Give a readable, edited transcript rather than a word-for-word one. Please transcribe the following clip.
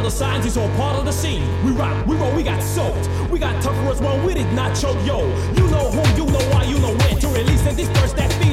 the signs, it's all part of the scene. We rock, we roll, we got soaked. We got tougher as one, we did not choke, yo. You know who, you know why, you know when to release in this verse that